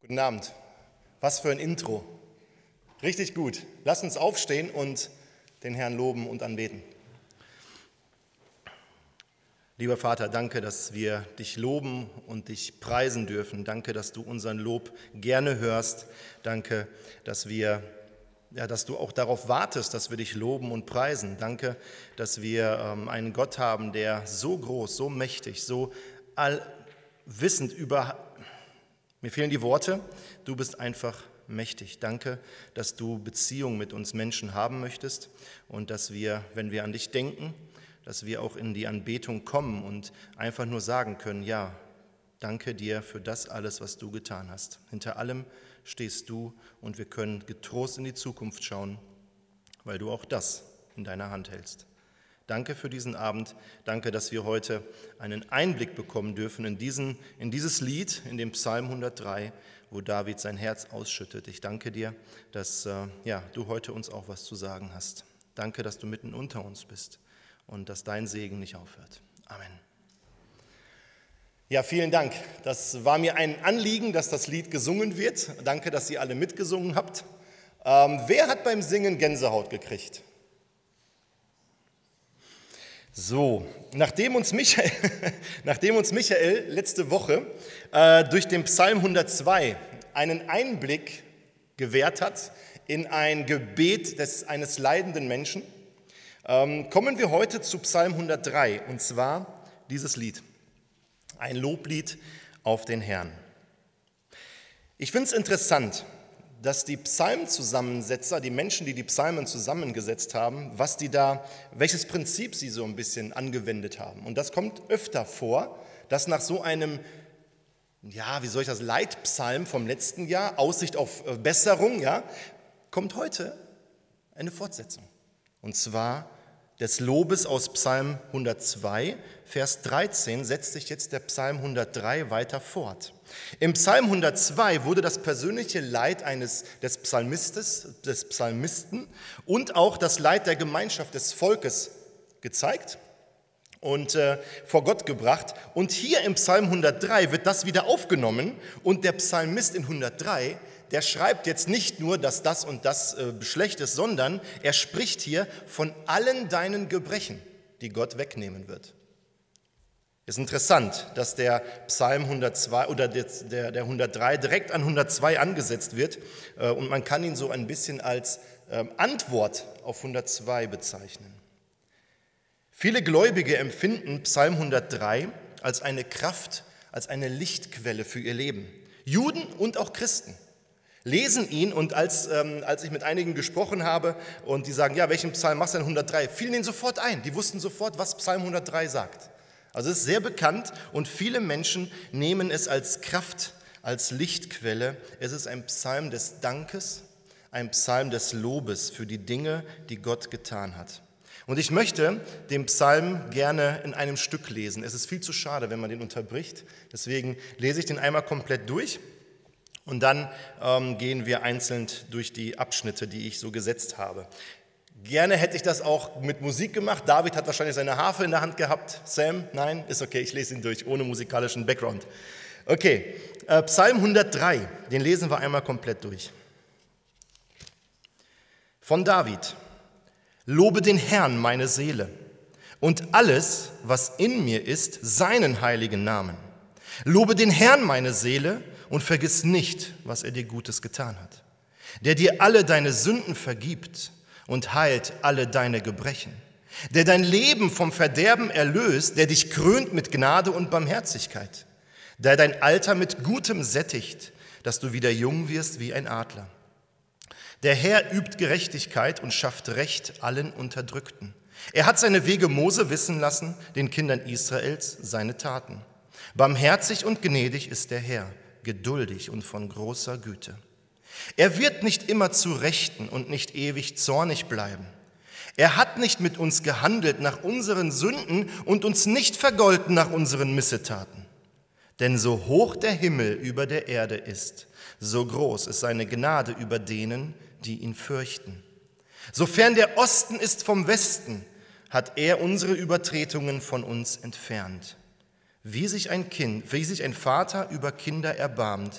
Guten Abend. Was für ein Intro. Richtig gut. Lasst uns aufstehen und den Herrn loben und anbeten. Lieber Vater, danke, dass wir dich loben und dich preisen dürfen. Danke, dass du unseren Lob gerne hörst. Danke, dass du auch darauf wartest, dass wir dich loben und preisen. Danke, dass wir einen Gott haben, der so groß, so mächtig, so allwissend mir fehlen die Worte, du bist einfach mächtig. Danke, dass du Beziehung mit uns Menschen haben möchtest und dass wir, wenn wir an dich denken, dass wir auch in die Anbetung kommen und einfach nur sagen können, ja, danke dir für das alles, was du getan hast. Hinter allem stehst du und wir können getrost in die Zukunft schauen, weil du auch das in deiner Hand hältst. Danke für diesen Abend. Danke, dass wir heute einen Einblick bekommen dürfen in dieses Lied, in dem Psalm 103, wo David sein Herz ausschüttet. Ich danke dir, dass du heute uns auch was zu sagen hast. Danke, dass du mitten unter uns bist und dass dein Segen nicht aufhört. Amen. Ja, vielen Dank. Das war mir ein Anliegen, dass das Lied gesungen wird. Danke, dass ihr alle mitgesungen habt. Wer hat beim Singen Gänsehaut gekriegt? So, nachdem uns Michael letzte Woche durch den Psalm 102 einen Einblick gewährt hat in ein Gebet eines leidenden Menschen, kommen wir heute zu Psalm 103, und zwar dieses Lied, ein Loblied auf den Herrn. Ich finde es interessant, dass die Psalmzusammensetzer, die Menschen, die Psalmen zusammengesetzt haben, welches Prinzip sie so ein bisschen angewendet haben. Und das kommt öfter vor, dass nach so einem, Leitpsalm vom letzten Jahr, Aussicht auf Besserung, kommt heute eine Fortsetzung. Und zwar des Lobes aus Psalm 102, Vers 13, setzt sich jetzt der Psalm 103 weiter fort. Im Psalm 102 wurde das persönliche Leid des Psalmisten und auch das Leid der Gemeinschaft des Volkes gezeigt und vor Gott gebracht. Und hier im Psalm 103 wird das wieder aufgenommen und der Psalmist in 103, der schreibt jetzt nicht nur, dass das und das schlecht ist, sondern er spricht hier von allen deinen Gebrechen, die Gott wegnehmen wird. Es ist interessant, dass der Psalm 102 oder der 103 direkt an 102 angesetzt wird und man kann ihn so ein bisschen als Antwort auf 102 bezeichnen. Viele Gläubige empfinden Psalm 103 als eine Kraft, als eine Lichtquelle für ihr Leben. Juden und auch Christen lesen ihn und als ich mit einigen gesprochen habe und die sagen, ja, welchen Psalm machst du denn 103, fielen ihnen sofort ein. Die wussten sofort, was Psalm 103 sagt. Also es ist sehr bekannt und viele Menschen nehmen es als Kraft, als Lichtquelle. Es ist ein Psalm des Dankes, ein Psalm des Lobes für die Dinge, die Gott getan hat. Und ich möchte den Psalm gerne in einem Stück lesen. Es ist viel zu schade, wenn man den unterbricht. Deswegen lese ich den einmal komplett durch und dann gehen wir einzeln durch die Abschnitte, die ich so gesetzt habe. Gerne hätte ich das auch mit Musik gemacht. David hat wahrscheinlich seine Harfe in der Hand gehabt. Sam? Nein? Ist okay, ich lese ihn durch, ohne musikalischen Background. Okay, Psalm 103, den lesen wir einmal komplett durch. Von David. Lobe den Herrn, meine Seele, und alles, was in mir ist, seinen heiligen Namen. Lobe den Herrn, meine Seele, und vergiss nicht, was er dir Gutes getan hat. Der dir alle deine Sünden vergibt und heilt alle deine Gebrechen, der dein Leben vom Verderben erlöst, der dich krönt mit Gnade und Barmherzigkeit, der dein Alter mit Gutem sättigt, dass du wieder jung wirst wie ein Adler. Der Herr übt Gerechtigkeit und schafft Recht allen Unterdrückten. Er hat seine Wege Mose wissen lassen, den Kindern Israels seine Taten. Barmherzig und gnädig ist der Herr, geduldig und von großer Güte. Er wird nicht immer zu Rechten und nicht ewig zornig bleiben. Er hat nicht mit uns gehandelt nach unseren Sünden und uns nicht vergolten nach unseren Missetaten. Denn so hoch der Himmel über der Erde ist, so groß ist seine Gnade über denen, die ihn fürchten. Sofern der Osten ist vom Westen, hat er unsere Übertretungen von uns entfernt. Wie sich ein Vater über Kinder erbarmt,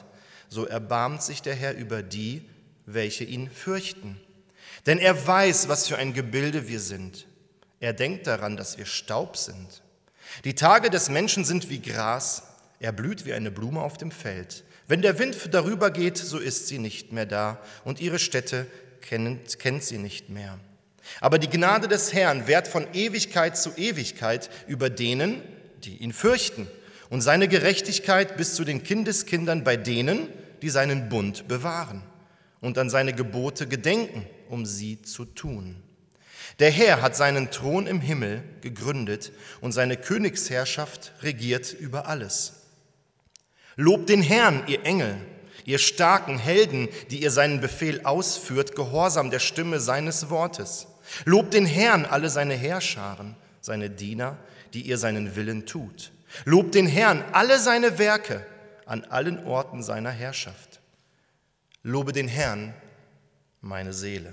so erbarmt sich der Herr über die, welche ihn fürchten. Denn er weiß, was für ein Gebilde wir sind. Er denkt daran, dass wir Staub sind. Die Tage des Menschen sind wie Gras, er blüht wie eine Blume auf dem Feld. Wenn der Wind darüber geht, so ist sie nicht mehr da und ihre Stätte kennt sie nicht mehr. Aber die Gnade des Herrn währt von Ewigkeit zu Ewigkeit über denen, die ihn fürchten, und seine Gerechtigkeit bis zu den Kindeskindern bei denen, die seinen Bund bewahren und an seine Gebote gedenken, um sie zu tun. Der Herr hat seinen Thron im Himmel gegründet und seine Königsherrschaft regiert über alles. Lobt den Herrn, ihr Engel, ihr starken Helden, die ihr seinen Befehl ausführt, gehorsam der Stimme seines Wortes. Lobt den Herrn, alle seine Heerscharen, seine Diener, die ihr seinen Willen tut. Lobt den Herrn, alle seine Werke an allen Orten seiner Herrschaft. Lobe den Herrn, meine Seele.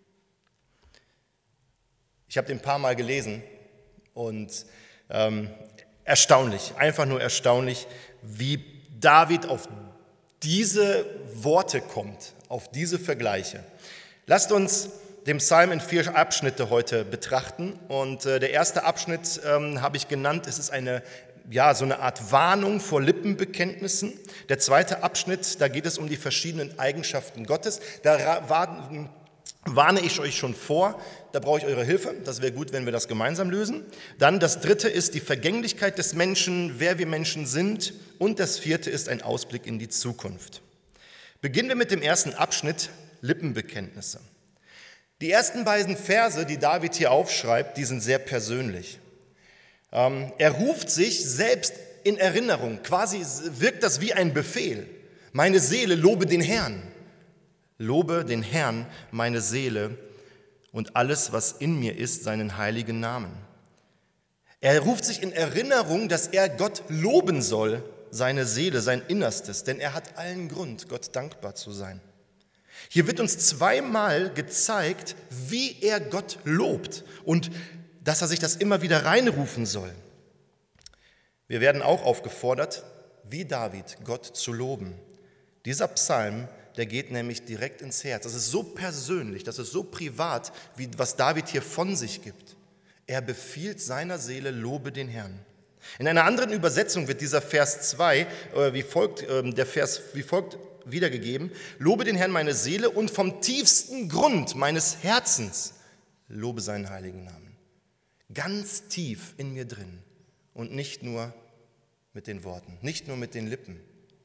Ich habe den ein paar Mal gelesen und erstaunlich, einfach nur erstaunlich, wie David auf diese Worte kommt, auf diese Vergleiche. Lasst uns den Psalm in 4 Abschnitte heute betrachten. Und der erste Abschnitt habe ich genannt, es ist so eine Art Warnung vor Lippenbekenntnissen. Der zweite Abschnitt, da geht es um die verschiedenen Eigenschaften Gottes. Da warne ich euch schon vor, da brauche ich eure Hilfe, das wäre gut, wenn wir das gemeinsam lösen. Dann das dritte ist die Vergänglichkeit des Menschen, wer wir Menschen sind. Und das vierte ist ein Ausblick in die Zukunft. Beginnen wir mit dem ersten Abschnitt, Lippenbekenntnisse. Die ersten beiden Verse, die David hier aufschreibt, die sind sehr persönlich. Er ruft sich selbst in Erinnerung, quasi wirkt das wie ein Befehl. Meine Seele, lobe den Herrn. Lobe den Herrn, meine Seele, und alles, was in mir ist, seinen heiligen Namen. Er ruft sich in Erinnerung, dass er Gott loben soll, seine Seele, sein Innerstes, denn er hat allen Grund, Gott dankbar zu sein. Hier wird uns zweimal gezeigt, wie er Gott lobt und dass er sich das immer wieder reinrufen soll. Wir werden auch aufgefordert, wie David, Gott zu loben. Dieser Psalm, der geht nämlich direkt ins Herz. Das ist so persönlich, das ist so privat, wie was David hier von sich gibt. Er befiehlt seiner Seele, lobe den Herrn. In einer anderen Übersetzung wird dieser Vers 2 wie folgt wiedergegeben: Lobe den Herrn meine Seele und vom tiefsten Grund meines Herzens lobe seinen heiligen Namen. Ganz tief in mir drin und nicht nur mit den Worten, nicht nur mit den Lippen.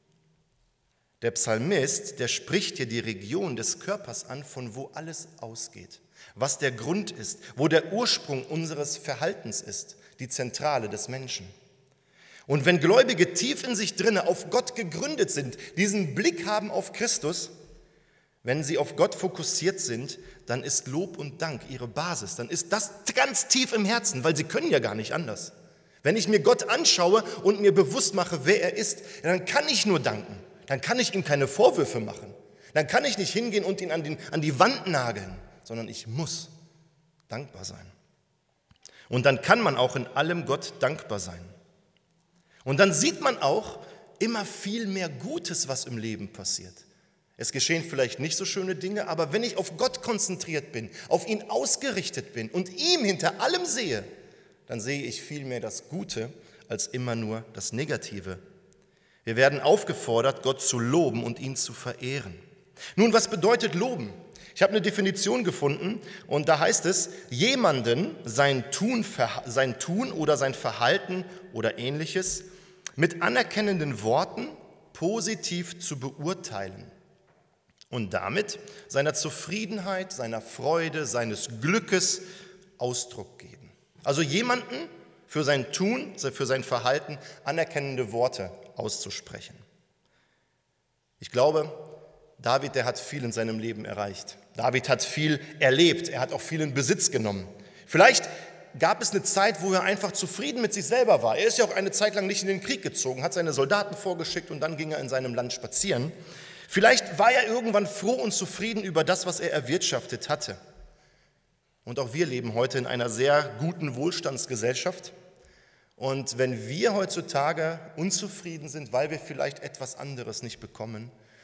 Der Psalmist, der spricht hier die Region des Körpers an, von wo alles ausgeht, was der Grund ist, wo der Ursprung unseres Verhaltens ist, die Zentrale des Menschen. Und wenn Gläubige tief in sich drinne auf Gott gegründet sind, diesen Blick haben auf Christus, wenn sie auf Gott fokussiert sind, dann ist Lob und Dank ihre Basis. Dann ist das ganz tief im Herzen, weil sie können ja gar nicht anders. Wenn ich mir Gott anschaue und mir bewusst mache, wer er ist, dann kann ich nur danken. Dann kann ich ihm keine Vorwürfe machen. Dann kann ich nicht hingehen und ihn an die Wand nageln, sondern ich muss dankbar sein. Und dann kann man auch in allem Gott dankbar sein. Und dann sieht man auch immer viel mehr Gutes, was im Leben passiert. Es geschehen vielleicht nicht so schöne Dinge, aber wenn ich auf Gott konzentriert bin, auf ihn ausgerichtet bin und ihm hinter allem sehe, dann sehe ich viel mehr das Gute als immer nur das Negative. Wir werden aufgefordert, Gott zu loben und ihn zu verehren. Nun, was bedeutet loben? Ich habe eine Definition gefunden und da heißt es, jemanden sein Tun oder sein Verhalten oder Ähnliches mit anerkennenden Worten positiv zu beurteilen und damit seiner Zufriedenheit, seiner Freude, seines Glückes Ausdruck geben. Also jemanden für sein Tun, für sein Verhalten anerkennende Worte auszusprechen. Ich glaube, David, der hat viel in seinem Leben erreicht. David hat viel erlebt, er hat auch viel in Besitz genommen. Vielleicht gab es eine Zeit, wo er einfach zufrieden mit sich selber war. Er ist ja auch eine Zeit lang nicht in den Krieg gezogen, hat seine Soldaten vorgeschickt und dann ging er in seinem Land spazieren. Vielleicht war er irgendwann froh und zufrieden über das, was er erwirtschaftet hatte. Und auch wir leben heute in einer sehr guten Wohlstandsgesellschaft. Und wenn wir heutzutage unzufrieden sind, weil wir vielleicht etwas anderes nicht bekommen,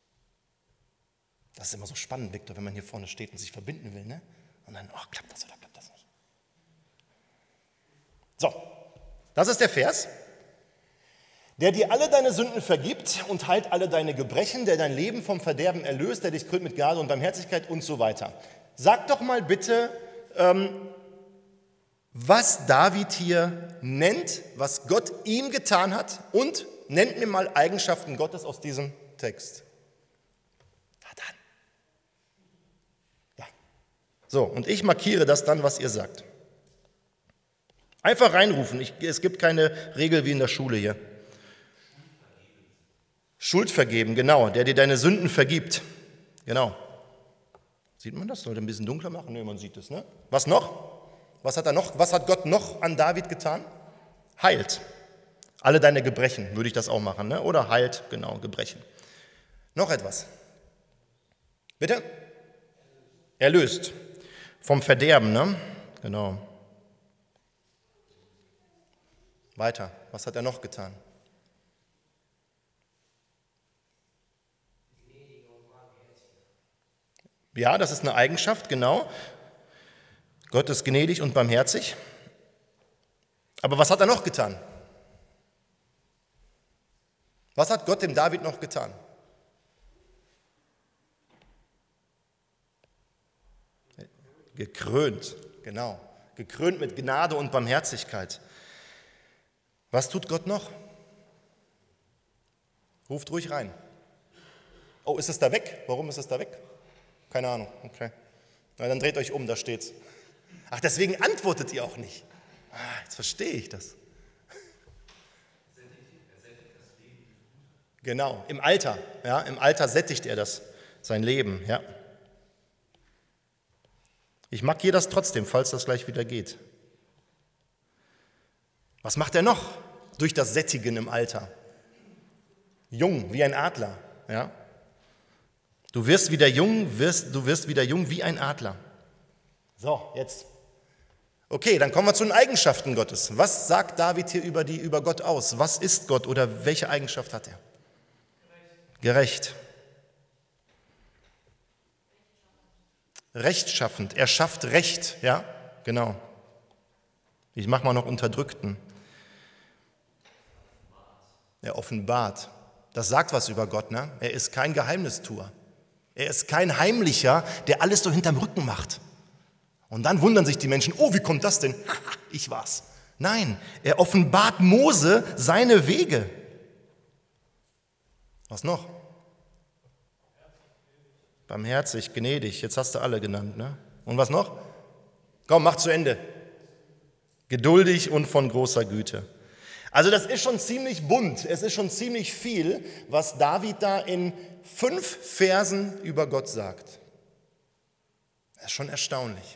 Das ist immer so spannend, Viktor, wenn man hier vorne steht und sich verbinden will, ne? Und dann, klappt das oder klappt das nicht? So, das ist der Vers. Der dir alle deine Sünden vergibt und heilt alle deine Gebrechen, der dein Leben vom Verderben erlöst, der dich krönt mit Gnade und Barmherzigkeit und so weiter. Sag doch mal bitte, was David hier nennt, was Gott ihm getan hat, und nennt mir mal Eigenschaften Gottes aus diesem Text. Na dann. Ja. So, und ich markiere das dann, was ihr sagt. Einfach reinrufen. Es gibt keine Regel wie in der Schule hier. Schuld vergeben, genau, der dir deine Sünden vergibt. Genau. Sieht man das? Sollte ein bisschen dunkler machen? Nee, man sieht es, ne? Was noch? Was hat er noch? Was hat Gott noch an David getan? Heilt. Alle deine Gebrechen, würde ich das auch machen, ne? Oder heilt, genau, Gebrechen. Noch etwas. Bitte? Erlöst. Vom Verderben, ne? Genau. Weiter. Was hat er noch getan? Ja, das ist eine Eigenschaft, genau. Gott ist gnädig und barmherzig. Aber was hat er noch getan? Was hat Gott dem David noch getan? Gekrönt, genau. Gekrönt mit Gnade und Barmherzigkeit. Was tut Gott noch? Ruft ruhig rein. Oh, ist es da weg? Warum ist es da weg? Keine Ahnung, okay. Na, dann dreht euch um, da steht's. Ach, deswegen antwortet ihr auch nicht. Jetzt verstehe ich das. Genau, im Alter, ja, im Alter sättigt er das, sein Leben, ja. Ich markiere das trotzdem, falls das gleich wieder geht. Was macht er noch durch das Sättigen im Alter? Jung, wie ein Adler, ja. Du wirst wieder jung wie ein Adler. So, jetzt. Okay, dann kommen wir zu den Eigenschaften Gottes. Was sagt David hier über Gott aus? Was ist Gott oder welche Eigenschaft hat er? Gerecht. Rechtschaffend. Er schafft Recht, ja, genau. Ich mache mal noch Unterdrückten. Er offenbart. Das sagt was über Gott, ne? Er ist kein Geheimnistuer. Er ist kein Heimlicher, der alles so hinterm Rücken macht. Und dann wundern sich die Menschen, oh, wie kommt das denn? Ich war's. Nein, er offenbart Mose seine Wege. Was noch? Barmherzig, gnädig, jetzt hast du alle genannt, ne? Und was noch? Komm, mach zu Ende. Geduldig und von großer Güte. Also das ist schon ziemlich bunt, es ist schon ziemlich viel, was David da in 5 Versen über Gott sagt. Das ist schon erstaunlich.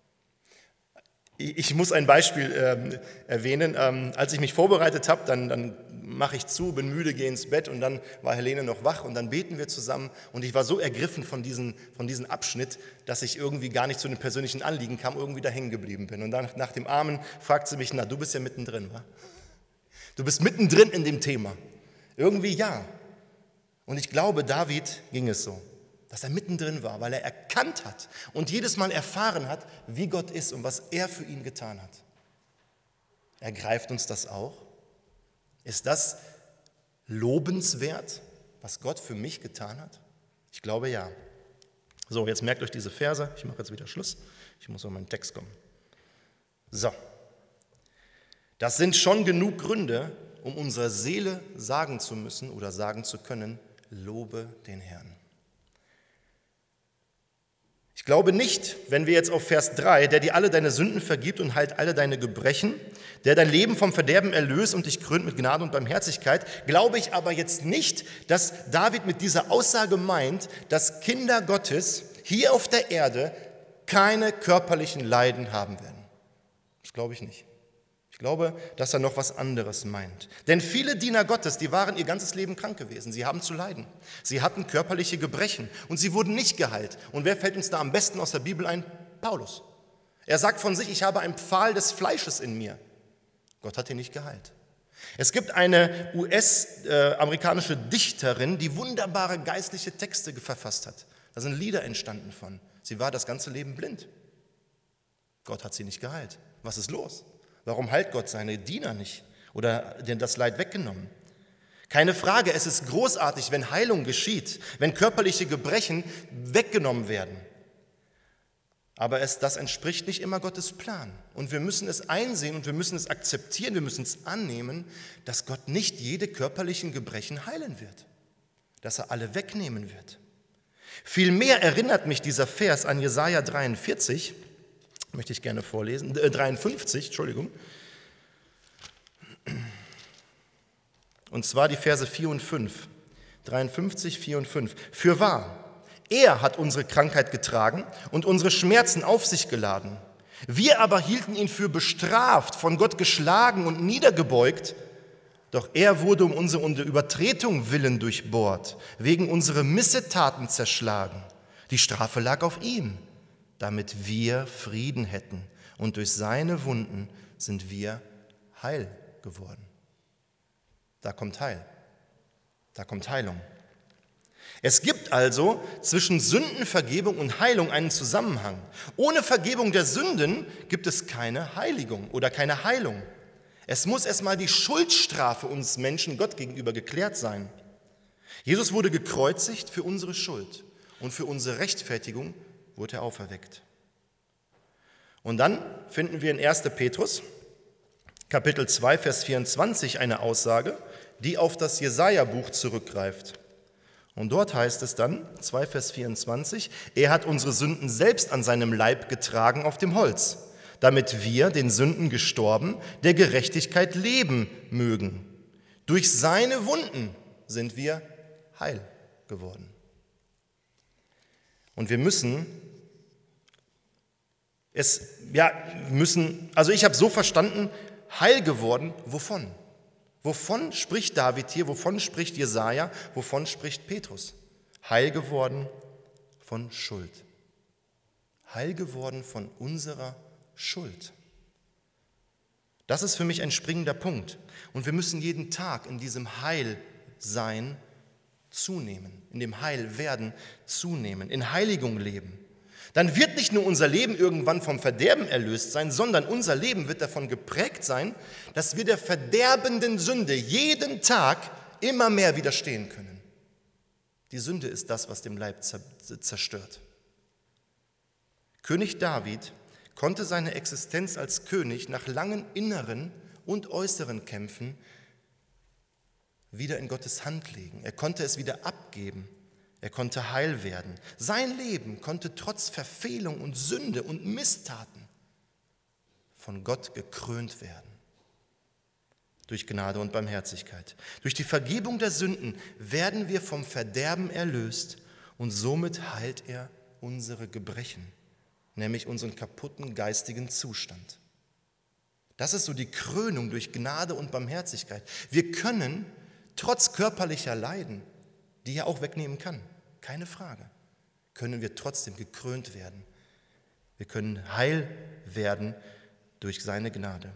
Ich muss ein Beispiel erwähnen. Als ich mich vorbereitet habe, dann mache ich zu, bin müde, gehe ins Bett und dann war Helene noch wach und dann beten wir zusammen und ich war so ergriffen von diesem Abschnitt, dass ich irgendwie gar nicht zu den persönlichen Anliegen kam, irgendwie da hängen geblieben bin. Und dann nach dem Amen fragt sie mich, na, du bist ja mittendrin, wa? Du bist mittendrin in dem Thema. Irgendwie ja. Und ich glaube, David ging es so, dass er mittendrin war, weil er erkannt hat und jedes Mal erfahren hat, wie Gott ist und was er für ihn getan hat. Ergreift uns das auch? Ist das lobenswert, was Gott für mich getan hat? Ich glaube ja. So, jetzt merkt euch diese Verse. Ich mache jetzt wieder Schluss. Ich muss auf meinen Text kommen. So. Das sind schon genug Gründe, um unserer Seele sagen zu müssen oder sagen zu können, lobe den Herrn. Ich glaube nicht, wenn wir jetzt auf Vers 3, der dir alle deine Sünden vergibt und heilt alle deine Gebrechen, der dein Leben vom Verderben erlöst und dich krönt mit Gnade und Barmherzigkeit, glaube ich aber jetzt nicht, dass David mit dieser Aussage meint, dass Kinder Gottes hier auf der Erde keine körperlichen Leiden haben werden. Das glaube ich nicht. Ich glaube, dass er noch was anderes meint. Denn viele Diener Gottes, die waren ihr ganzes Leben krank gewesen. Sie haben zu leiden. Sie hatten körperliche Gebrechen und sie wurden nicht geheilt. Und wer fällt uns da am besten aus der Bibel ein? Paulus. Er sagt von sich, ich habe einen Pfahl des Fleisches in mir. Gott hat ihn nicht geheilt. Es gibt eine US-amerikanische Dichterin, die wunderbare geistliche Texte verfasst hat. Da sind Lieder entstanden von. Sie war das ganze Leben blind. Gott hat sie nicht geheilt. Was ist los? Warum heilt Gott seine Diener nicht oder denn das Leid weggenommen? Keine Frage, es ist großartig, wenn Heilung geschieht, wenn körperliche Gebrechen weggenommen werden. Aber das entspricht nicht immer Gottes Plan. Und wir müssen es einsehen und wir müssen es akzeptieren, wir müssen es annehmen, dass Gott nicht jede körperlichen Gebrechen heilen wird, dass er alle wegnehmen wird. Vielmehr erinnert mich dieser Vers an Jesaja 43, möchte ich gerne vorlesen, 53, Entschuldigung. Und zwar die Verse 4 und 5. 53, 4 und 5. Fürwahr, er hat unsere Krankheit getragen und unsere Schmerzen auf sich geladen. Wir aber hielten ihn für bestraft, von Gott geschlagen und niedergebeugt. Doch er wurde um unsere Übertretung willen durchbohrt, wegen unserer Missetaten zerschlagen. Die Strafe lag auf ihm, damit wir Frieden hätten. Und durch seine Wunden sind wir heil geworden. Da kommt Heil. Da kommt Heilung. Es gibt also zwischen Sündenvergebung und Heilung einen Zusammenhang. Ohne Vergebung der Sünden gibt es keine Heiligung oder keine Heilung. Es muss erstmal die Schuldstrafe uns Menschen Gott gegenüber geklärt sein. Jesus wurde gekreuzigt für unsere Schuld und für unsere Rechtfertigung wurde er auferweckt. Und dann finden wir in 1. Petrus, Kapitel 2, Vers 24 eine Aussage, die auf das Jesaja-Buch zurückgreift. Und dort heißt es dann, 2 Vers 24, er hat unsere Sünden selbst an seinem Leib getragen auf dem Holz, damit wir, den Sünden gestorben, der Gerechtigkeit leben mögen. Durch seine Wunden sind wir heil geworden. Und wir müssen ich habe so verstanden, heil geworden, wovon? Wovon spricht David hier, wovon spricht Jesaja, wovon spricht Petrus? Heil geworden von Schuld. Heil geworden von unserer Schuld. Das ist für mich ein springender Punkt. Und wir müssen jeden Tag in diesem Heilsein zunehmen, in dem Heilwerden zunehmen, in Heiligung leben. Dann wird nicht nur unser Leben irgendwann vom Verderben erlöst sein, sondern unser Leben wird davon geprägt sein, dass wir der verderbenden Sünde jeden Tag immer mehr widerstehen können. Die Sünde ist das, was den Leib zerstört. König David konnte seine Existenz als König nach langen inneren und äußeren Kämpfen wieder in Gottes Hand legen. Er konnte es wieder abgeben. Er konnte heil werden. Sein Leben konnte trotz Verfehlung und Sünde und Misstaten von Gott gekrönt werden. Durch Gnade und Barmherzigkeit. Durch die Vergebung der Sünden werden wir vom Verderben erlöst und somit heilt er unsere Gebrechen, nämlich unseren kaputten geistigen Zustand. Das ist so die Krönung durch Gnade und Barmherzigkeit. Wir können trotz körperlicher Leiden, die er auch wegnehmen kann, keine Frage, können wir trotzdem gekrönt werden. Wir können heil werden durch seine Gnade.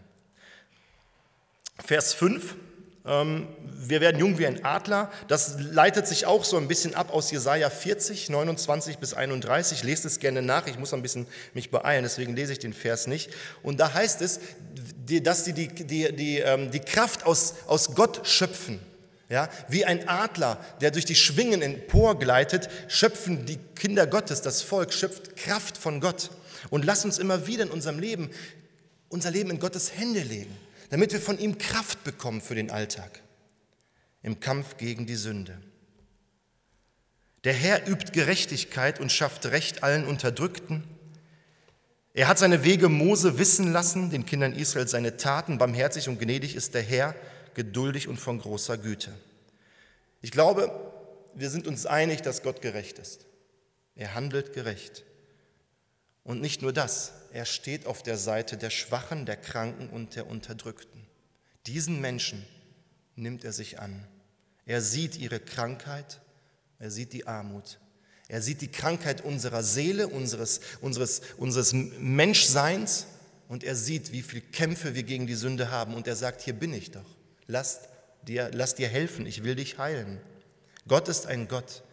Vers 5, wir werden jung wie ein Adler, das leitet sich auch so ein bisschen ab aus Jesaja 40, 29 bis 31. Lest es gerne nach, ich muss ein bisschen mich beeilen, deswegen lese ich den Vers nicht. Und da heißt es, dass sie die Kraft aus Gott schöpfen. Ja, wie ein Adler, der durch die Schwingen emporgleitet, schöpfen die Kinder Gottes, das Volk schöpft Kraft von Gott. Und lasst uns immer wieder in unserem Leben, unser Leben in Gottes Hände legen, damit wir von ihm Kraft bekommen für den Alltag, im Kampf gegen die Sünde. Der Herr übt Gerechtigkeit und schafft Recht allen Unterdrückten. Er hat seine Wege Mose wissen lassen, den Kindern Israels seine Taten. Barmherzig und gnädig ist der Herr, geduldig und von großer Güte. Ich glaube, wir sind uns einig, dass Gott gerecht ist. Er handelt gerecht. Und nicht nur das, er steht auf der Seite der Schwachen, der Kranken und der Unterdrückten. Diesen Menschen nimmt er sich an. Er sieht ihre Krankheit, er sieht die Armut, er sieht die Krankheit unserer Seele, unseres Menschseins und er sieht, wie viele Kämpfe wir gegen die Sünde haben und er sagt, hier bin ich doch. Lass dir helfen, ich will dich heilen. Gott ist ein Gott,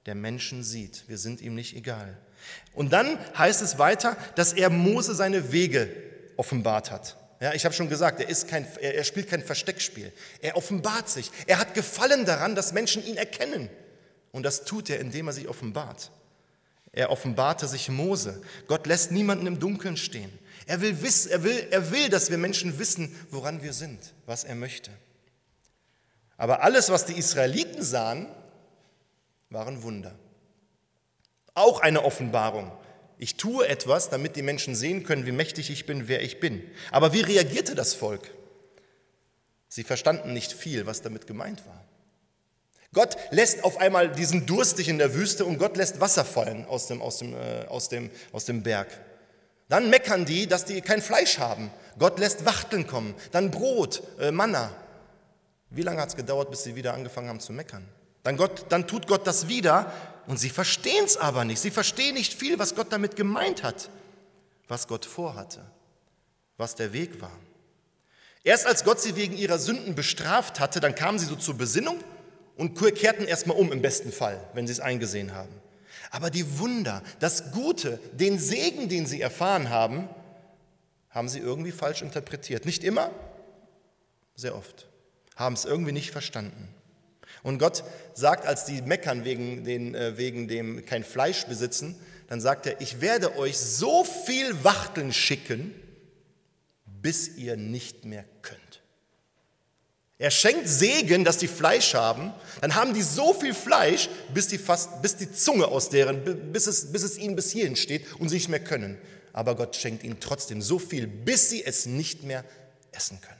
der Menschen sieht. Wir sind ihm nicht egal. Und dann heißt es weiter, dass er Mose seine Wege offenbart hat. Ja, ich habe schon gesagt, er spielt kein Versteckspiel. Er offenbart sich. Er hat Gefallen daran, dass Menschen ihn erkennen. Und das tut er, indem er sich offenbart. Er offenbarte sich Mose. Gott lässt niemanden im Dunkeln stehen. Er will, dass wir Menschen wissen, woran wir sind, was er möchte. Aber alles, was die Israeliten sahen, waren Wunder. Auch eine Offenbarung. Ich tue etwas, damit die Menschen sehen können, wie mächtig ich bin, wer ich bin. Aber wie reagierte das Volk? Sie verstanden nicht viel, was damit gemeint war. Gott lässt auf einmal diesen Durstig in der Wüste und Gott lässt Wasser fallen aus dem Berg. Dann meckern die, dass die kein Fleisch haben. Gott lässt Wachteln kommen, dann Brot, Manna. Wie lange hat es gedauert, bis sie wieder angefangen haben zu meckern? Dann tut Gott das wieder und sie verstehen es aber nicht. Sie verstehen nicht viel, was Gott damit gemeint hat, was Gott vorhatte, was der Weg war. Erst als Gott sie wegen ihrer Sünden bestraft hatte, dann kamen sie so zur Besinnung und kehrten erstmal im besten Fall, wenn sie es eingesehen haben. Aber die Wunder, das Gute, den Segen, den sie erfahren haben, haben sie irgendwie falsch interpretiert. Nicht immer, sehr oft. Haben es irgendwie nicht verstanden. Und Gott sagt, als die meckern wegen dem kein Fleisch besitzen, dann sagt er, ich werde euch so viel Wachteln schicken, bis ihr nicht mehr könnt. Er schenkt Segen, dass die Fleisch haben, dann haben die so viel Fleisch, bis die Zunge aus deren, bis es ihnen bis hierhin steht und sie nicht mehr können. Aber Gott schenkt ihnen trotzdem so viel, bis sie es nicht mehr essen können.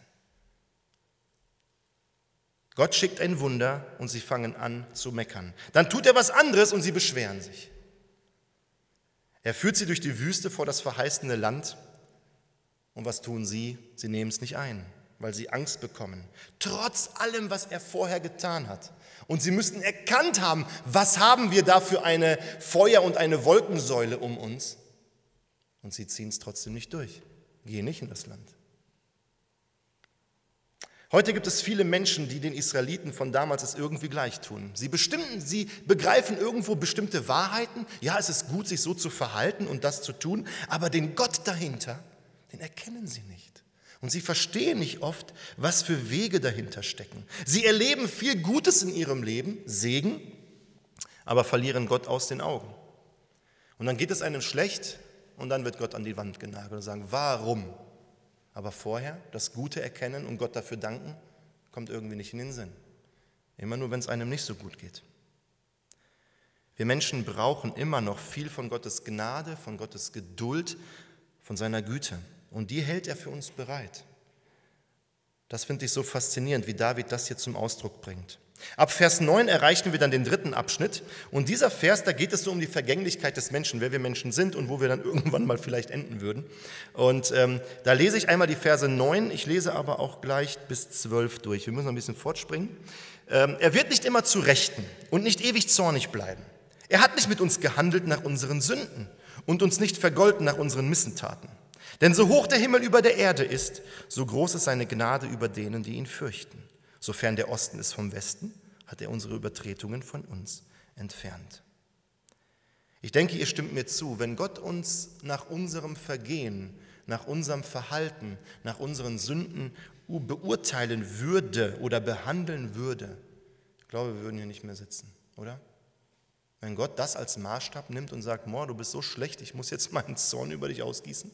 Gott schickt ein Wunder und sie fangen an zu meckern. Dann tut er was anderes und sie beschweren sich. Er führt sie durch die Wüste vor das verheißene Land. Und was tun sie? Sie nehmen es nicht ein, weil sie Angst bekommen. Trotz allem, was er vorher getan hat. Und sie müssten erkannt haben, was haben wir da für eine Feuer- und eine Wolkensäule um uns. Und sie ziehen es trotzdem nicht durch, gehen nicht in das Land. Heute gibt es viele Menschen, die den Israeliten von damals es irgendwie gleich tun. Sie begreifen irgendwo bestimmte Wahrheiten. Ja, es ist gut, sich so zu verhalten und das zu tun, aber den Gott dahinter, den erkennen sie nicht. Und sie verstehen nicht oft, was für Wege dahinter stecken. Sie erleben viel Gutes in ihrem Leben, Segen, aber verlieren Gott aus den Augen. Und dann geht es einem schlecht und dann wird Gott an die Wand genagelt und sagen, warum? Aber vorher das Gute erkennen und Gott dafür danken, kommt irgendwie nicht in den Sinn. Immer nur, wenn es einem nicht so gut geht. Wir Menschen brauchen immer noch viel von Gottes Gnade, von Gottes Geduld, von seiner Güte. Und die hält er für uns bereit. Das finde ich so faszinierend, wie David das hier zum Ausdruck bringt. Ab Vers 9 erreichen wir dann den dritten Abschnitt. Und dieser Vers, da geht es so um die Vergänglichkeit des Menschen, wer wir Menschen sind und wo wir dann irgendwann mal vielleicht enden würden. Und da lese ich einmal die Verse 9, ich lese aber auch gleich bis 12 durch. Wir müssen ein bisschen fortspringen. Er wird nicht immer zu Rechten und nicht ewig zornig bleiben. Er hat nicht mit uns gehandelt nach unseren Sünden und uns nicht vergolten nach unseren Missetaten. Denn so hoch der Himmel über der Erde ist, so groß ist seine Gnade über denen, die ihn fürchten. Sofern der Osten ist vom Westen, hat er unsere Übertretungen von uns entfernt. Ich denke, ihr stimmt mir zu, wenn Gott uns nach unserem Vergehen, nach unserem Verhalten, nach unseren Sünden beurteilen würde oder behandeln würde, ich glaube, wir würden hier nicht mehr sitzen, oder? Wenn Gott das als Maßstab nimmt und sagt, du bist so schlecht, ich muss jetzt meinen Zorn über dich ausgießen.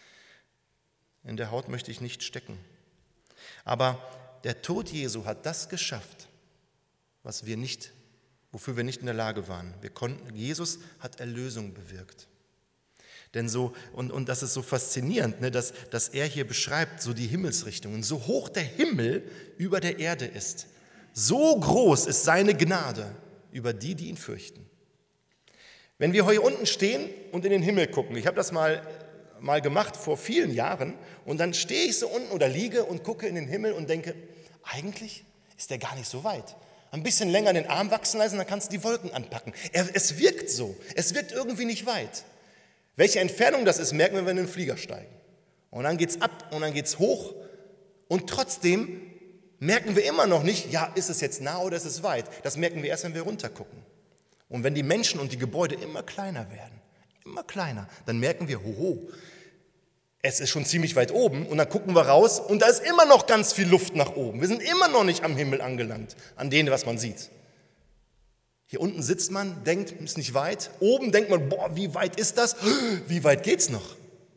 In der Haut möchte ich nicht stecken. Aber der Tod Jesu hat das geschafft, wofür wir nicht in der Lage waren. Jesus hat Erlösung bewirkt. Denn und das ist so faszinierend, ne, dass er hier beschreibt, so die Himmelsrichtungen, so hoch der Himmel über der Erde ist, so groß ist seine Gnade über die, die ihn fürchten. Wenn wir hier unten stehen und in den Himmel gucken, ich habe das mal gemacht vor vielen Jahren und dann stehe ich so unten oder liege und gucke in den Himmel und denke, eigentlich ist der gar nicht so weit. Ein bisschen länger den Arm wachsen lassen, dann kannst du die Wolken anpacken. Es wirkt so, es wirkt irgendwie nicht weit. Welche Entfernung das ist, merken wir, wenn wir in den Flieger steigen. Und dann geht's ab und dann geht's hoch und trotzdem merken wir immer noch nicht, ist es jetzt nah oder ist es weit. Das merken wir erst, wenn wir runtergucken. Und wenn die Menschen und die Gebäude immer kleiner werden, dann merken wir, hoho, es ist schon ziemlich weit oben und dann gucken wir raus und da ist immer noch ganz viel Luft nach oben. Wir sind immer noch nicht am Himmel angelangt, an dem, was man sieht. Hier unten sitzt man, denkt, ist nicht weit. Oben denkt man, boah, wie weit ist das? Wie weit geht's noch?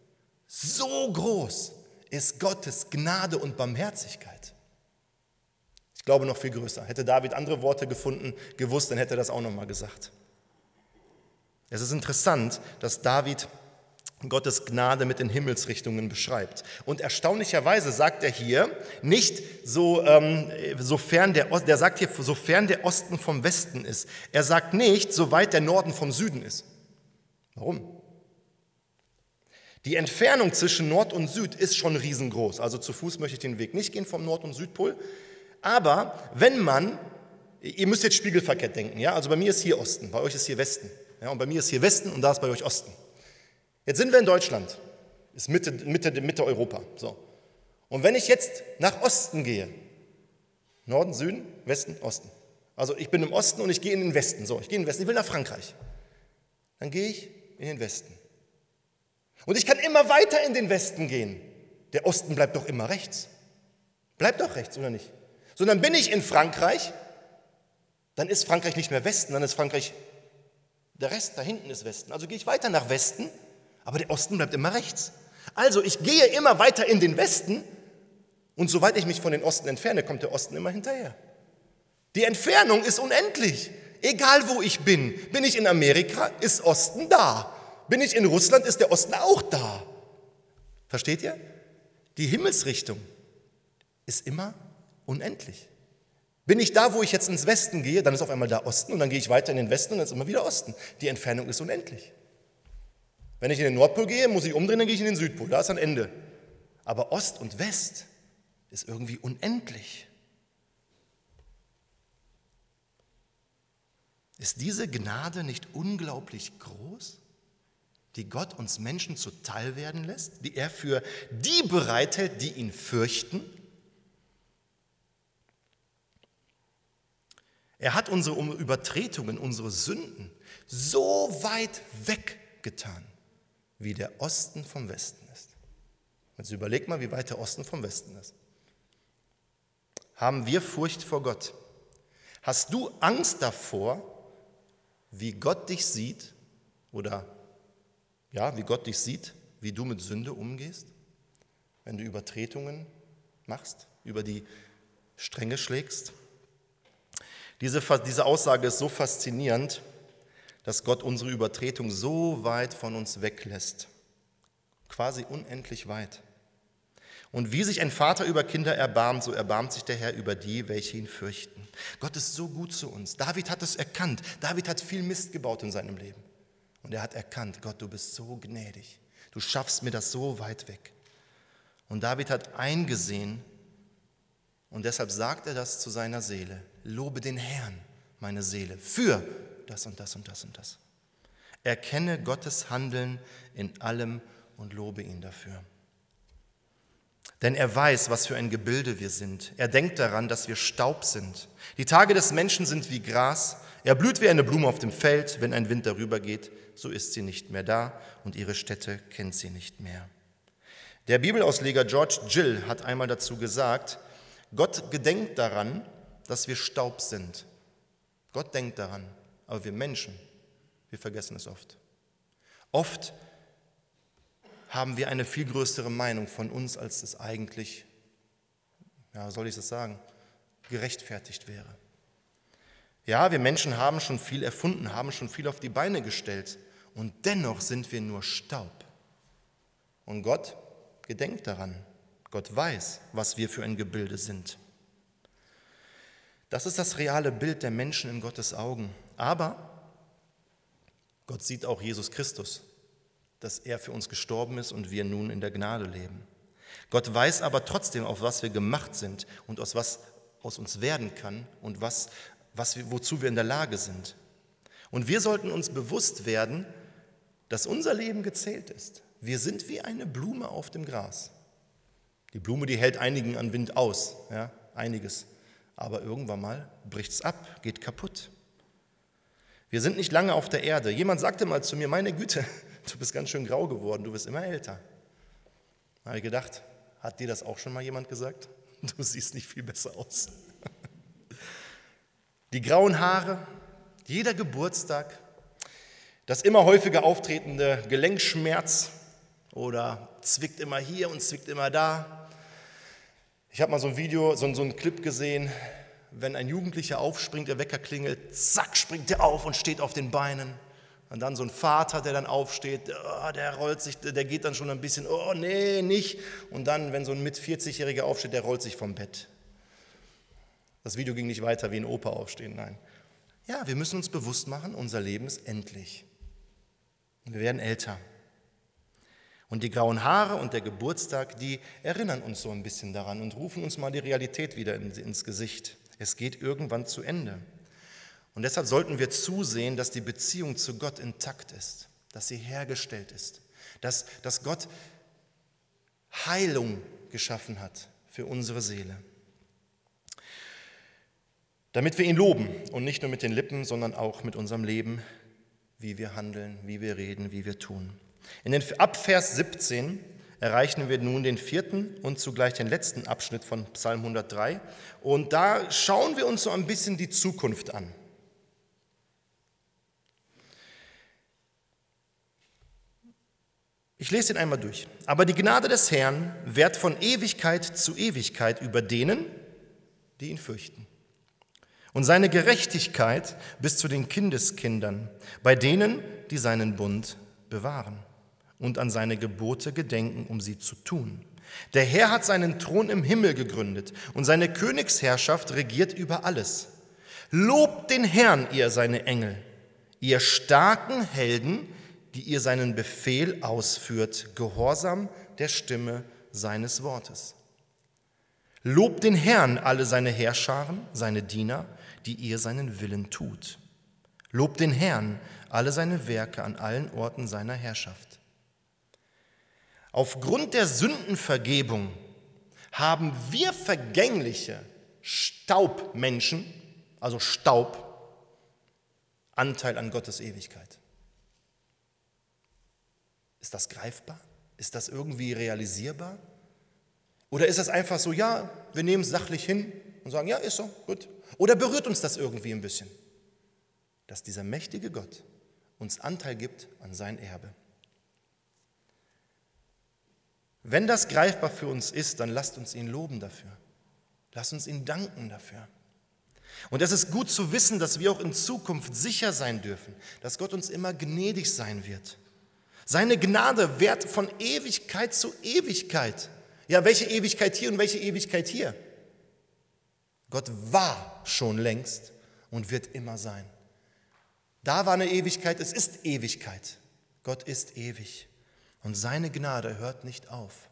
So groß ist Gottes Gnade und Barmherzigkeit. Ich glaube noch viel größer. Hätte David andere Worte gewusst, dann hätte er das auch nochmal gesagt. Es ist interessant, dass David Gottes Gnade mit den Himmelsrichtungen beschreibt. Und erstaunlicherweise sagt er hier nicht sofern der sagt hier, sofern der Osten vom Westen ist. Er sagt nicht, soweit der Norden vom Süden ist. Warum? Die Entfernung zwischen Nord und Süd ist schon riesengroß. Also zu Fuß möchte ich den Weg nicht gehen vom Nord- und Südpol. Aber ihr müsst jetzt spiegelverkehrt denken, ja? Also bei mir ist hier Osten, bei euch ist hier Westen. Ja? Und bei mir ist hier Westen und da ist bei euch Osten. Jetzt sind wir in Deutschland, ist Mitte Europa. So. Und wenn ich jetzt nach Osten gehe, Norden, Süden, Westen, Osten. Also ich bin im Osten und ich gehe in den Westen. So, ich gehe in den Westen, ich will nach Frankreich. Dann gehe ich in den Westen. Und ich kann immer weiter in den Westen gehen. Der Osten bleibt doch immer rechts. Bleibt doch rechts, oder nicht? So, dann bin ich in Frankreich, dann ist Frankreich nicht mehr Westen, dann ist Frankreich, der Rest da hinten ist Westen. Also gehe ich weiter nach Westen, aber der Osten bleibt immer rechts. Also ich gehe immer weiter in den Westen und soweit ich mich von den Osten entferne, kommt der Osten immer hinterher. Die Entfernung ist unendlich. Egal wo ich bin. Bin ich in Amerika, ist Osten da. Bin ich in Russland, ist der Osten auch da. Versteht ihr? Die Himmelsrichtung ist immer unendlich. Bin ich da, wo ich jetzt ins Westen gehe, dann ist auf einmal da Osten und dann gehe ich weiter in den Westen und dann ist immer wieder Osten. Die Entfernung ist unendlich. Wenn ich in den Nordpol gehe, muss ich umdrehen, dann gehe ich in den Südpol. Da ist ein Ende. Aber Ost und West ist irgendwie unendlich. Ist diese Gnade nicht unglaublich groß, die Gott uns Menschen zuteil werden lässt, die er für die bereithält, die ihn fürchten? Er hat unsere Übertretungen, unsere Sünden so weit weggetan, wie der Osten vom Westen ist. Jetzt überleg mal, wie weit der Osten vom Westen ist. Haben wir Furcht vor Gott? Hast du Angst davor, wie Gott dich sieht wie Gott dich sieht, wie du mit Sünde umgehst, wenn du Übertretungen machst, über die Stränge schlägst? Diese Aussage ist so faszinierend, dass Gott unsere Übertretung so weit von uns weglässt, quasi unendlich weit. Und wie sich ein Vater über Kinder erbarmt, so erbarmt sich der Herr über die, welche ihn fürchten. Gott ist so gut zu uns. David hat es erkannt. David hat viel Mist gebaut in seinem Leben. Und er hat erkannt, Gott, du bist so gnädig. Du schaffst mir das so weit weg. Und David hat eingesehen, und deshalb sagt er das zu seiner Seele: Lobe den Herrn, meine Seele, für das und das und das und das. Erkenne Gottes Handeln in allem und lobe ihn dafür. Denn er weiß, was für ein Gebilde wir sind. Er denkt daran, dass wir Staub sind. Die Tage des Menschen sind wie Gras. Er blüht wie eine Blume auf dem Feld. Wenn ein Wind darüber geht, so ist sie nicht mehr da und ihre Stätte kennt sie nicht mehr. Der Bibelausleger George Gill hat einmal dazu gesagt: Gott gedenkt daran, dass wir Staub sind. Gott denkt daran, aber wir Menschen, wir vergessen es oft. Oft haben wir eine viel größere Meinung von uns, als es eigentlich, gerechtfertigt wäre. Ja, wir Menschen haben schon viel erfunden, haben schon viel auf die Beine gestellt und dennoch sind wir nur Staub. Und Gott gedenkt daran. Gott weiß, was wir für ein Gebilde sind. Das ist das reale Bild der Menschen in Gottes Augen. Aber Gott sieht auch Jesus Christus, dass er für uns gestorben ist und wir nun in der Gnade leben. Gott weiß aber trotzdem, auf was wir gemacht sind und aus was aus uns werden kann und wozu wir in der Lage sind. Und wir sollten uns bewusst werden, dass unser Leben gezählt ist. Wir sind wie eine Blume auf dem Gras. Die Blume, die hält einigen an Wind aus, einiges. Aber irgendwann mal bricht es ab, geht kaputt. Wir sind nicht lange auf der Erde. Jemand sagte mal zu mir, meine Güte, du bist ganz schön grau geworden, du wirst immer älter. Da habe ich gedacht, hat dir das auch schon mal jemand gesagt? Du siehst nicht viel besser aus. Die grauen Haare, jeder Geburtstag, das immer häufiger auftretende Gelenkschmerz oder zwickt immer hier und zwickt immer da. Ich habe mal so ein Video, so einen Clip gesehen, wenn ein Jugendlicher aufspringt, der Wecker klingelt, zack, springt er auf und steht auf den Beinen. Und dann so ein Vater, der dann aufsteht, der rollt sich, der geht dann schon ein bisschen, oh nee, nicht. Und dann, wenn so ein mit 40-Jähriger aufsteht, der rollt sich vom Bett. Das Video ging nicht weiter wie ein Opa aufstehen, nein. Ja, wir müssen uns bewusst machen, unser Leben ist endlich. Und wir werden älter. Und die grauen Haare und der Geburtstag, die erinnern uns so ein bisschen daran und rufen uns mal die Realität wieder ins Gesicht. Es geht irgendwann zu Ende. Und deshalb sollten wir zusehen, dass die Beziehung zu Gott intakt ist, dass sie hergestellt ist, dass Gott Heilung geschaffen hat für unsere Seele. Damit wir ihn loben und nicht nur mit den Lippen, sondern auch mit unserem Leben, wie wir handeln, wie wir reden, wie wir tun. Ab Vers 17 erreichen wir nun den 4. und zugleich den letzten Abschnitt von Psalm 103. Und da schauen wir uns so ein bisschen die Zukunft an. Ich lese ihn einmal durch. Aber die Gnade des Herrn währt von Ewigkeit zu Ewigkeit über denen, die ihn fürchten. Und seine Gerechtigkeit bis zu den Kindeskindern, bei denen, die seinen Bund bewahren und an seine Gebote gedenken, um sie zu tun. Der Herr hat seinen Thron im Himmel gegründet und seine Königsherrschaft regiert über alles. Lobt den Herrn, ihr seine Engel, ihr starken Helden, die ihr seinen Befehl ausführt, gehorsam der Stimme seines Wortes. Lobt den Herrn, alle seine Heerscharen, seine Diener, die ihr seinen Willen tut. Lobt den Herrn, alle seine Werke an allen Orten seiner Herrschaft. Aufgrund der Sündenvergebung haben wir vergängliche Staubmenschen, also Staub, Anteil an Gottes Ewigkeit. Ist das greifbar? Ist das irgendwie realisierbar? Oder ist das einfach so, ja, wir nehmen es sachlich hin und sagen, ja, ist so, gut. Oder berührt uns das irgendwie ein bisschen? Dass dieser mächtige Gott uns Anteil gibt an sein Erbe. Wenn das greifbar für uns ist, dann lasst uns ihn loben dafür. Lasst uns ihn danken dafür. Und es ist gut zu wissen, dass wir auch in Zukunft sicher sein dürfen, dass Gott uns immer gnädig sein wird. Seine Gnade währt von Ewigkeit zu Ewigkeit. Ja, welche Ewigkeit hier und welche Ewigkeit hier? Gott war schon längst und wird immer sein. Da war eine Ewigkeit, es ist Ewigkeit. Gott ist ewig und seine Gnade hört nicht auf.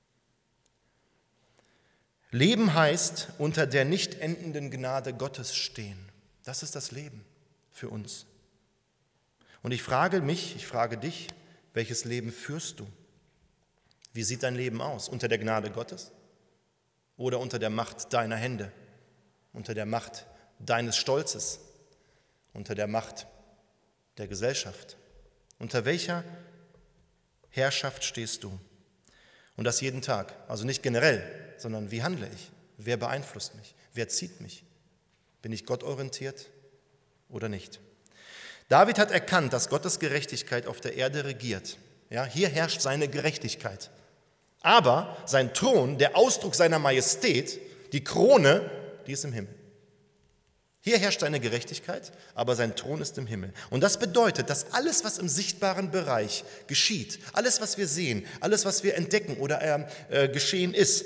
Leben heißt, unter der nicht endenden Gnade Gottes stehen. Das ist das Leben für uns. Und ich frage mich, ich frage dich, welches Leben führst du? Wie sieht dein Leben aus? Unter der Gnade Gottes oder unter der Macht deiner Hände? Unter der Macht deines Stolzes? Unter der Macht der Gesellschaft? Unter welcher Herrschaft stehst du? Und das jeden Tag. Also nicht generell, sondern wie handle ich? Wer beeinflusst mich? Wer zieht mich? Bin ich gottorientiert oder nicht? David hat erkannt, dass Gottes Gerechtigkeit auf der Erde regiert. Ja, hier herrscht seine Gerechtigkeit. Aber sein Thron, der Ausdruck seiner Majestät, die Krone, die ist im Himmel. Hier herrscht seine Gerechtigkeit, aber sein Thron ist im Himmel. Und das bedeutet, dass alles, was im sichtbaren Bereich geschieht, alles, was wir sehen, alles, was wir entdecken oder geschehen ist,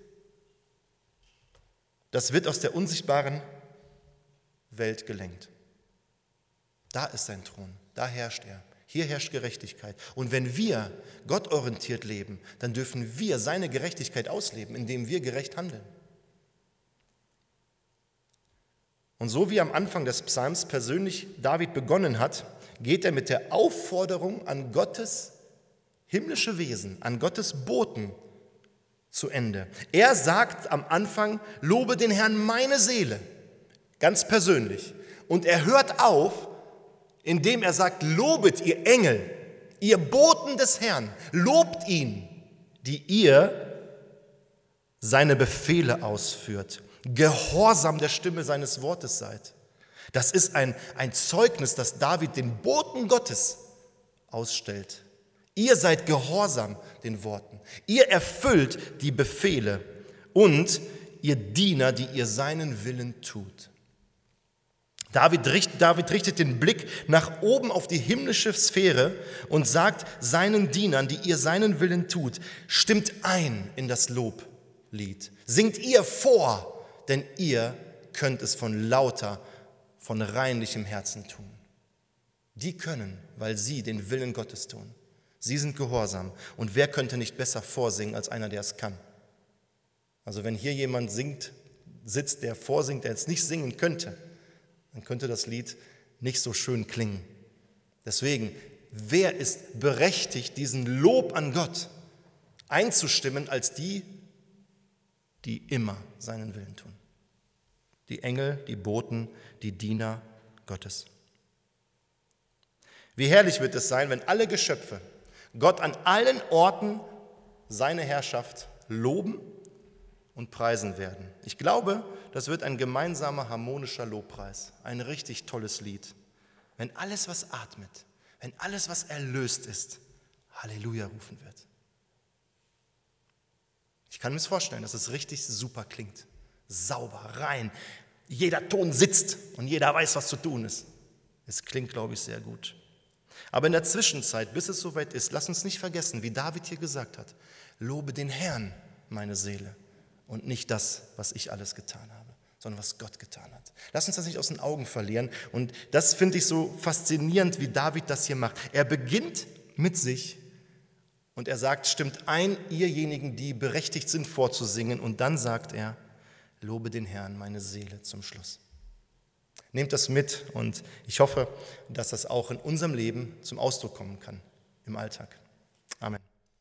das wird aus der unsichtbaren Welt gelenkt. Da ist sein Thron, da herrscht er. Hier herrscht Gerechtigkeit. Und wenn wir gottorientiert leben, dann dürfen wir seine Gerechtigkeit ausleben, indem wir gerecht handeln. Und so wie am Anfang des Psalms persönlich David begonnen hat, geht er mit der Aufforderung an Gottes himmlische Wesen, an Gottes Boten zu Ende. Er sagt am Anfang, lobe den Herrn meine Seele, ganz persönlich. Und er hört auf indem er sagt, lobet ihr Engel, ihr Boten des Herrn, lobt ihn, die ihr seine Befehle ausführt, gehorsam der Stimme seines Wortes seid. Das ist ein Zeugnis, das David den Boten Gottes ausstellt. Ihr seid gehorsam den Worten. Ihr erfüllt die Befehle und ihr Diener, die ihr seinen Willen tut. David richtet den Blick nach oben auf die himmlische Sphäre und sagt seinen Dienern, die ihr seinen Willen tut, stimmt ein in das Loblied. Singt ihr vor, denn ihr könnt es von reinlichem Herzen tun. Die können, weil sie den Willen Gottes tun. Sie sind gehorsam. Und wer könnte nicht besser vorsingen als einer, der es kann? Also wenn hier jemand sitzt, der vorsingt, der jetzt nicht singen könnte, dann könnte das Lied nicht so schön klingen. Deswegen, wer ist berechtigt, diesen Lob an Gott einzustimmen, als die immer seinen Willen tun? Die Engel, die Boten, die Diener Gottes. Wie herrlich wird es sein, wenn alle Geschöpfe Gott an allen Orten seine Herrschaft loben und preisen werden. Ich glaube, das wird ein gemeinsamer harmonischer Lobpreis, ein richtig tolles Lied. Wenn alles, was atmet, wenn alles, was erlöst ist, Halleluja rufen wird. Ich kann mir vorstellen, dass es richtig super klingt. Sauber, rein. Jeder Ton sitzt und jeder weiß, was zu tun ist. Es klingt, glaube ich, sehr gut. Aber in der Zwischenzeit, bis es soweit ist, lass uns nicht vergessen, wie David hier gesagt hat, lobe den Herrn, meine Seele, und nicht das, was ich alles getan habe, sondern was Gott getan hat. Lass uns das nicht aus den Augen verlieren. Und das finde ich so faszinierend, wie David das hier macht. Er beginnt mit sich und er sagt, stimmt ein, ihrjenigen, die berechtigt sind, vorzusingen. Und dann sagt er, lobe den Herrn, meine Seele, zum Schluss. Nehmt das mit und ich hoffe, dass das auch in unserem Leben zum Ausdruck kommen kann, im Alltag. Amen.